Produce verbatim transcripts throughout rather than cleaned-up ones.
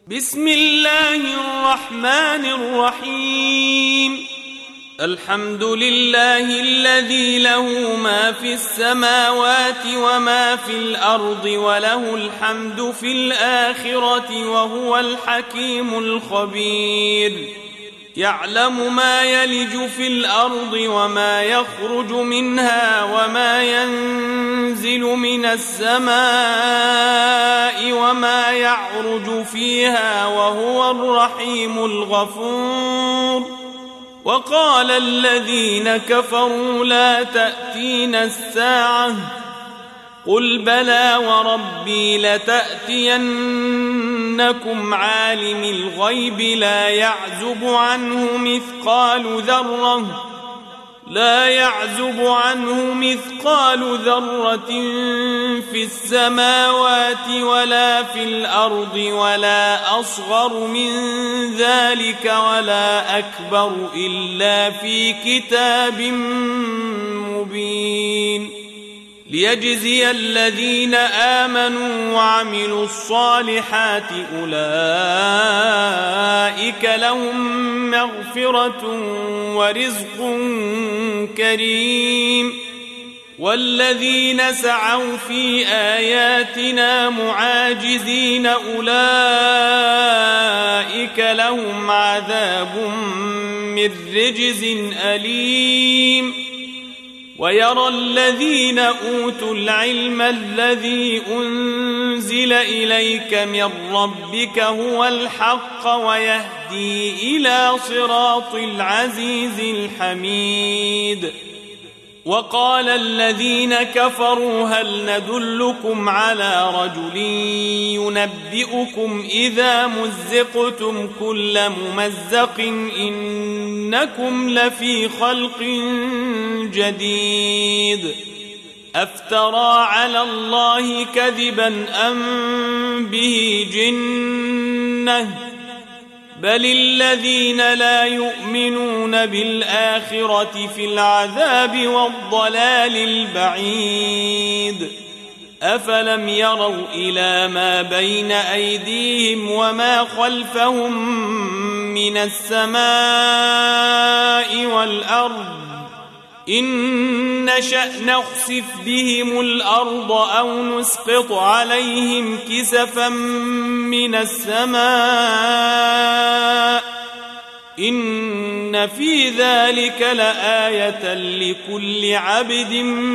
بسم الله الرحمن الرحيم. الحمد لله الذي له ما في السماوات وما في الأرض وله الحمد في الآخرة وهو الحكيم الخبير. يعلم ما يلج في الأرض وما يخرج منها وما ينزل من السماء وما يعرج فيها وهو الرحيم الغفور. وقال الذين كفروا لا تأتينا الساعة قل بلى وربي لتأتينكم عالم الغيب لا يعزب عنه مثقال ذرة لا يعزب عنه مثقال ذرة في السماوات ولا في الأرض ولا أصغر من ذلك ولا أكبر إلا في كتاب مبين. ليجزي الذين آمنوا وعملوا الصالحات أولئك لهم مغفرة ورزق كريم. والذين سعوا في آياتنا معاجزين أولئك لهم عذاب من رجز أليم. ويرى الذين أوتوا العلم الذي أنزل إليك من ربك هو الحق ويهدي إلى صراط العزيز الحميد. وقال الذين كفروا هل ندلكم على رجل ينبئكم إذا مزقتم كل ممزق إنكم لفي خلق جديد. أفترى على الله كذبا أم به جنة بل الذين لا يؤمنون بالآخرة في العذاب والضلال البعيد. أفلم يروا إلى ما بين أيديهم وما خلفهم من السماء والأرض إن نشأ نخسف بهم الأرض أو نسقط عليهم كسفا من السماء إن في ذلك لآية لكل عبد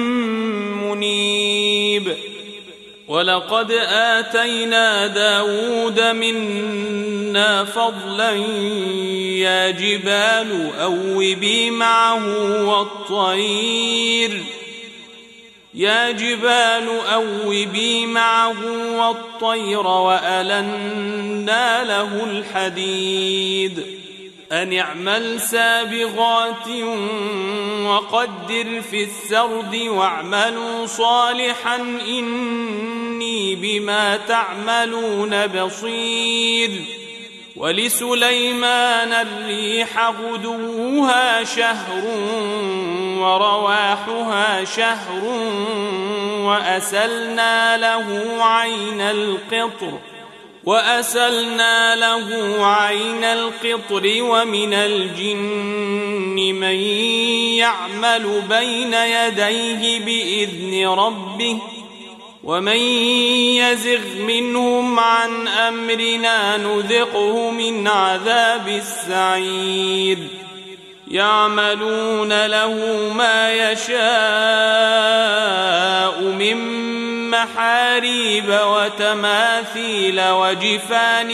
منيب. ولقد آتينا داود منا فضلا يا جبال أوبي معه والطير يا جبال أوبي معه والطير وألنا له الحديد أن اعمل سابغات وقدر في السرد واعملوا صالحا إني بما تعملون بصير. ولسليمان الريح غدوها شهر ورواحها شهر وأسلنا له عين القطر وأسلنا له عين القطر ومن الجن من يعمل بين يديه بإذن ربه ومن يزغ منهم عن أمرنا نذقه من عذاب السعير. يعملون له ما يشاء من محاريب وتماثيل وجفان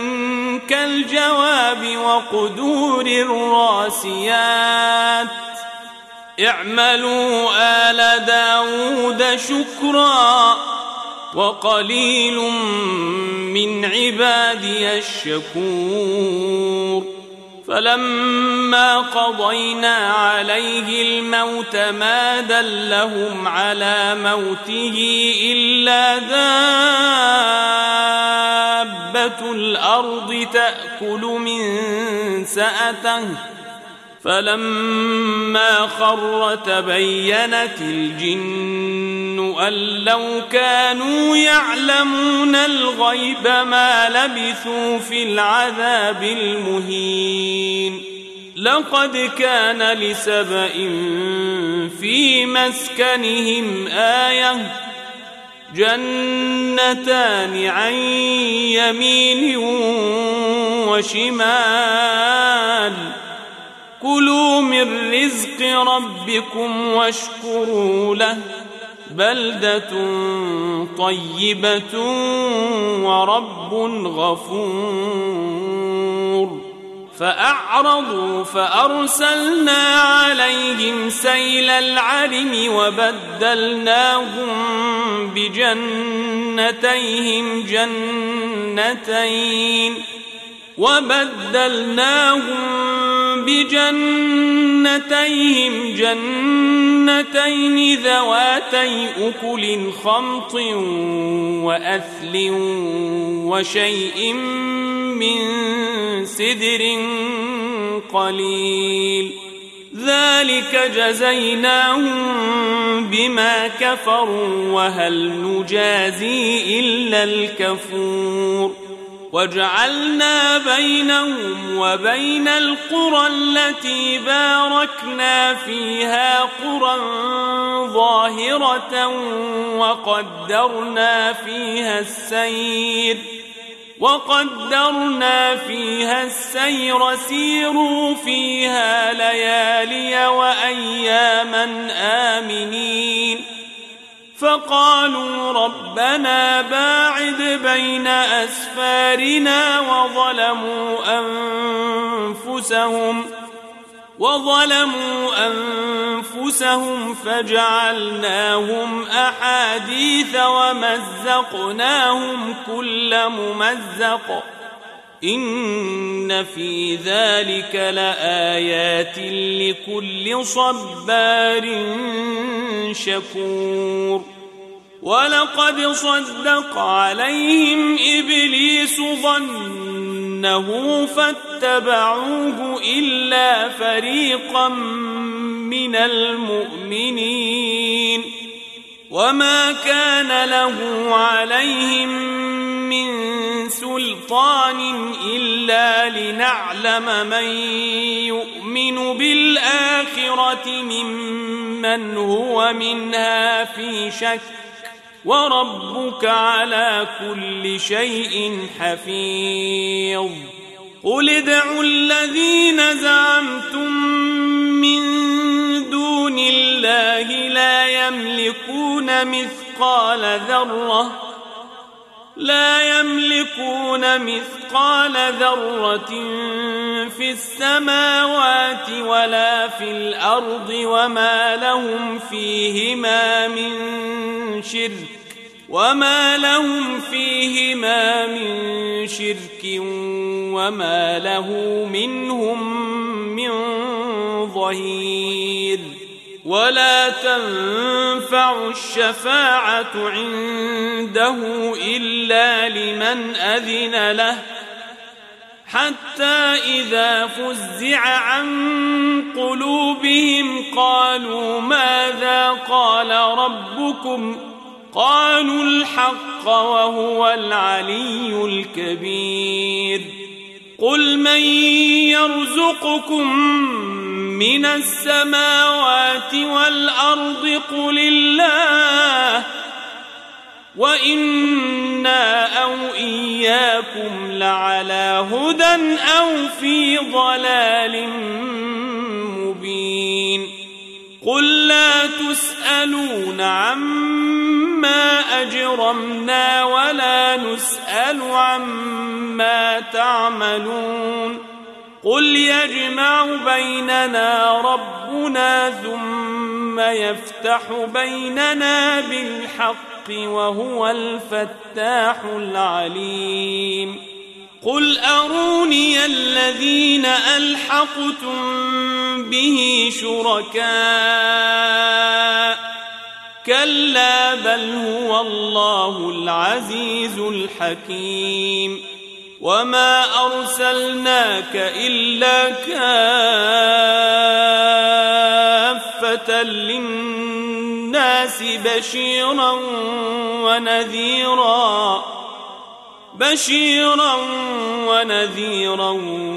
كالجواب وقدور الراسيات اعملوا آل داود شكرا وقليل من عبادي الشكور. فلما قضينا عليه الموت ما دلهم على موته إلا دابة الأرض تأكل من سأته فلما خر تبينت الجن أن لو كانوا يعلمون الغيب ما لبثوا في العذاب المهين لقد كان لسبإ في مسكنهم آية جنتان عن يمين وشمال كلوا من رزق ربكم واشكروا له بلدة طيبة ورب غفور فأعرضوا فأرسلنا عليهم سيل العرم وبدلناهم بجنتيهم جنتين وبدلناهم بجنتيهم جنتين ذواتي أكل خمط وأثل وشيء من سدر قليل ذلك جزيناهم بما كفروا وهل نجازي إلا الكفور وجعلنا بينهم وبين القرى التي باركنا فيها قرى ظاهرة وقدرنا فيها السير وقدرنا فيها السير سيروا فيها ليالي وأياما آمنين فقالوا ربنا باعد بين أسفارنا وظلموا أنفسهم وظلموا أنفسهم فجعلناهم أحاديث ومزقناهم كل ممزق إن في ذلك لآيات لكل صبار شكور ولقد صدق عليهم إبليس ظنه فاتبعوه إلا فريقا من المؤمنين وما كان له عليهم من سلطان إلا لنعلم من يؤمن بالآخرة ممن هو منها في شك وربك على كل شيء حفيظ قل ادعوا الذين زعمتم من دون الله لا يملكون مثقال ذرة لا يملكون مثقال ذرة في السماوات ولا في الأرض وما لهم فيهما من شرك وما لهم فيهما من شرك وما له منهم من ظهير ولا تنفع الشفاعة عنده إلا لمن أذن له حتى إذا فزع عن قلوبهم قالوا ماذا قال ربكم قالوا الحق وهو العلي الكبير قل من يرزقكم من السماوات والأرض قل الله وإنا أو إياكم لعلى هدى أو في ضلال مبين قل لا تسألون عما أجرمنا ولا نسأل عما تعملون قل يجمع بيننا ربنا ثم يفتح بيننا بالحق وهو الفتاح العليم قل أروني الذين ألحقتم به شركاء كلا بل هو الله العزيز الحكيم وما أرسلناك إلا كافة للناس الناس بشيرا ونذيرا بشيرا ونذيرا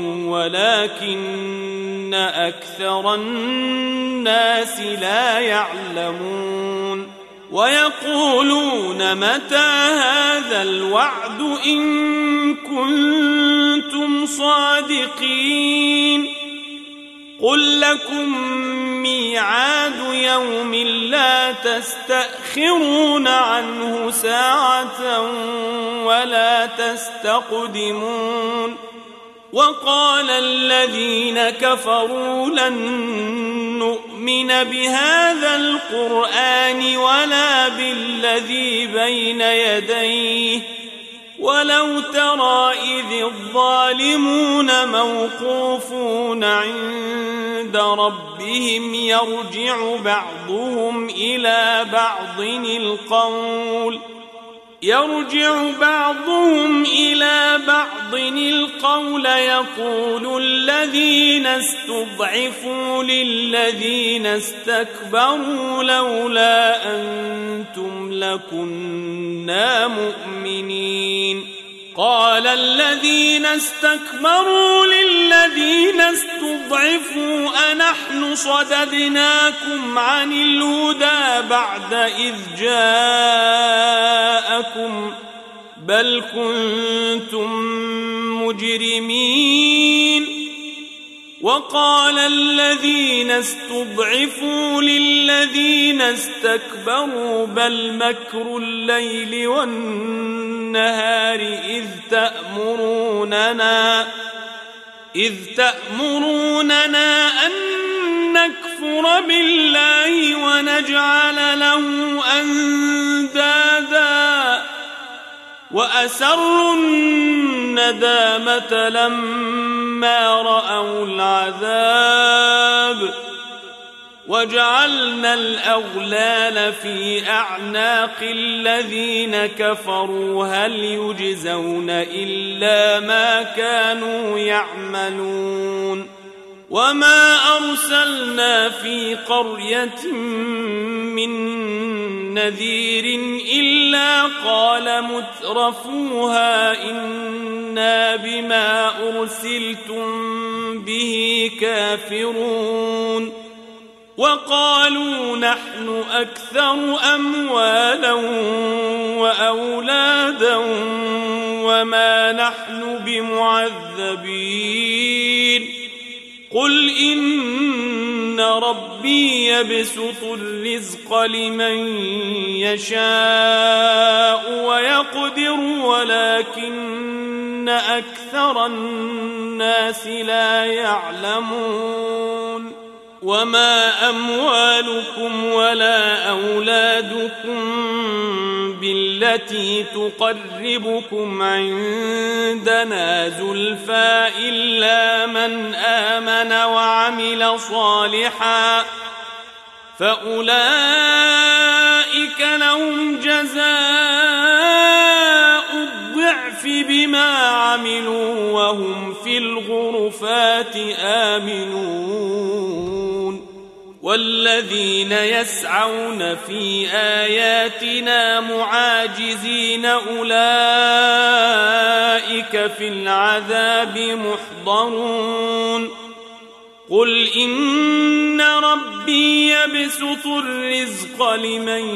ولكن أكثر الناس لا يعلمون ويقولون متى هذا الوعد إن كنتم صادقين قل لكم ميعاد يوم لا تستأخرون عنه ساعة ولا تستقدمون وقال الذين كفروا لن نؤمن بهذا القرآن ولا بالذي بين يديه ولو ترى إذ الظالمون موقوفون عند ربهم يرجع بعضهم إلى بعض القول يرجع بعضهم إلى بعض القول يقول الذين استضعفوا للذين استكبروا لولا أنتم لكنا مؤمنين قال الذين استكبروا للذين استضعفوا أنحن صددناكم عن الهدى بعد إذ جاءكم بل كنتم مجرمين وقال الذين استضعفوا للذين استكبروا بل مكر الليل والنهار إذ تأمروننا إذ تأمروننا أن نكفر بالله ونجعل له أندادا وأسروا الندامة لما رأوا العذاب وجعلنا الأغلال في أعناق الذين كفروا هل يجزون إلا ما كانوا يعملون وما أرسلنا في قرية من نذير إلا قال مترفوها إنا بما أرسلتم به كافرون وقالوا نحن أكثر أموالا وأولادا وما نحن بمعذبين قل إن ربي يبسط الرزق لمن يشاء ويقدر ولكن أكثر الناس لا يعلمون وما أموالكم ولا أولادكم بالتي تقربكم عندنا زلفى إلا من آمن وعمل صالحا فأولئك لهم جزاء الضعف بما عملوا وهم في الغرفات آمنون والذين يسعون في آياتنا معاجزين أولئك في العذاب محضرون قل إن ربي يبسط الرزق لمن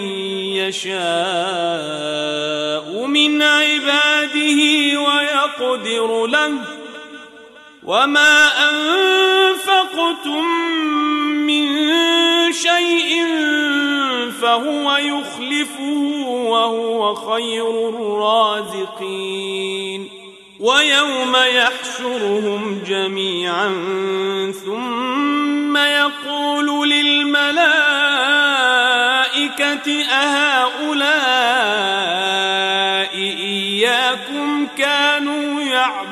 يشاء من عباده ويقدر له وما أنفقتم من شيء فهو يخلفه وهو خير الرازقين ويوم يحشرهم جميعا ثم يقول للملائكة أهؤلاء إياكم كانوا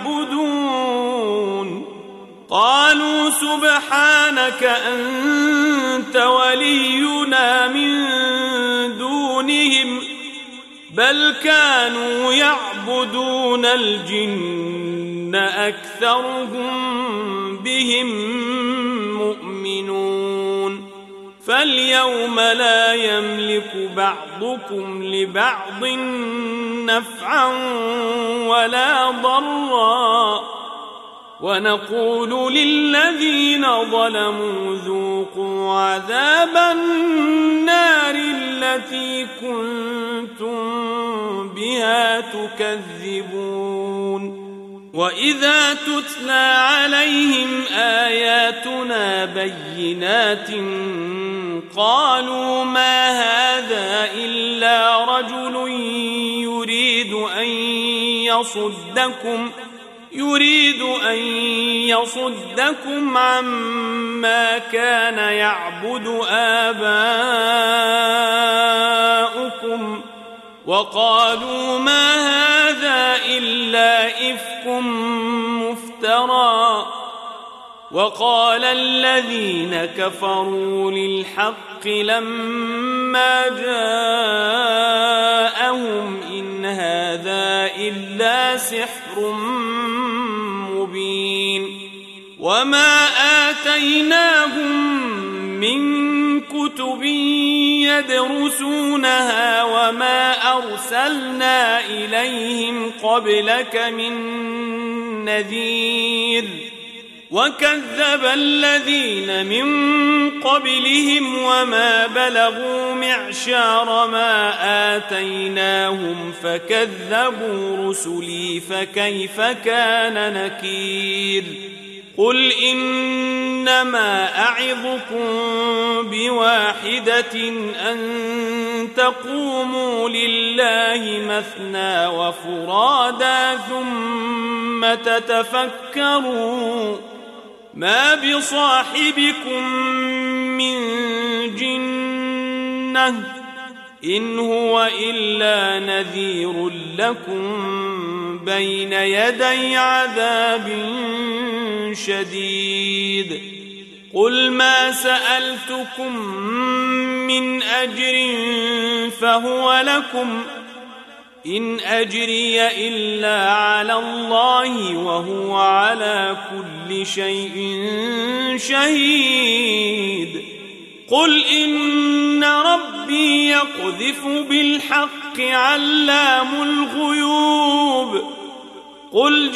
يعبدون قالوا سبحانك أنت ولينا من دونهم بل كانوا يعبدون الجن أكثرهم بهم مؤمنون فاليوم لا يملك بعضكم لبعض نفعا ولا ضرا ونقول للذين ظلموا ذوقوا عذاب النار التي كنتم بها تكذبون وإذا تتلى عليهم آياتنا بينات قالوا ما هذا إلا رجل يريد أن يصدكم يريد أن يصدكم عما كان يعبد آباؤكم وقالوا ما هذا إلا إفك مفترى وقال الذين كفروا للحق لما جاءهم إن هذا إلا سحر مبين وما آتيناهم من كتب يدرسونها وما أرسلنا إليهم قبلك من نذير وكذب الذين من قبلهم وما بلغوا معشار ما آتيناهم فكذبوا رسلي فكيف كان نكير قل إنما أعظكم بواحدة أن تقوموا لله مثنى وفرادا ثم تتفكروا ما بصاحبكم من جنة إن هو إلا نذير لكم بين يدي عذاب شديد قل ما سألتكم من أجر فهو لكم إن أجري إلا على الله وهو على كل شيء شهيد قل إن ربي يقذف بالحق علام الغيوب قل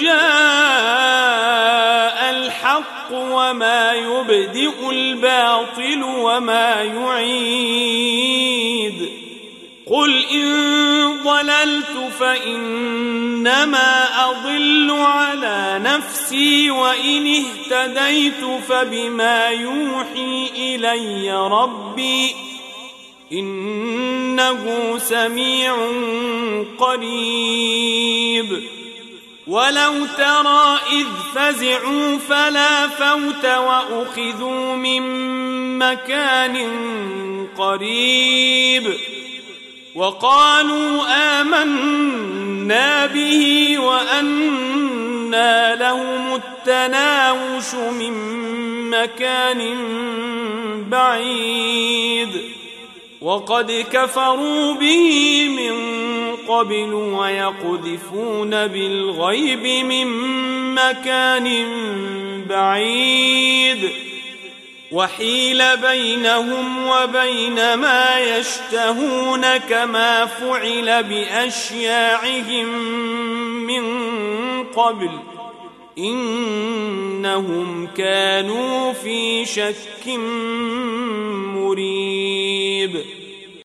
جاء الحق وما يبدئ الباطل وما يعيد قل إن ضللت فإنما أضل على نفسي وإن اهتديت فبما يوحي إلي ربي إنه سميع قريب ولو ترى إذ فزعوا فلا فوت وأخذوا من مكان قريب وقالوا آمنا به وأنى لهم التناوش من مكان بعيد وقد كفروا به من قبل ويقذفون بالغيب من مكان بعيد وحيل بينهم وبين ما يشتهون كما فعل بأشياعهم من قبل إنهم كانوا في شك مريب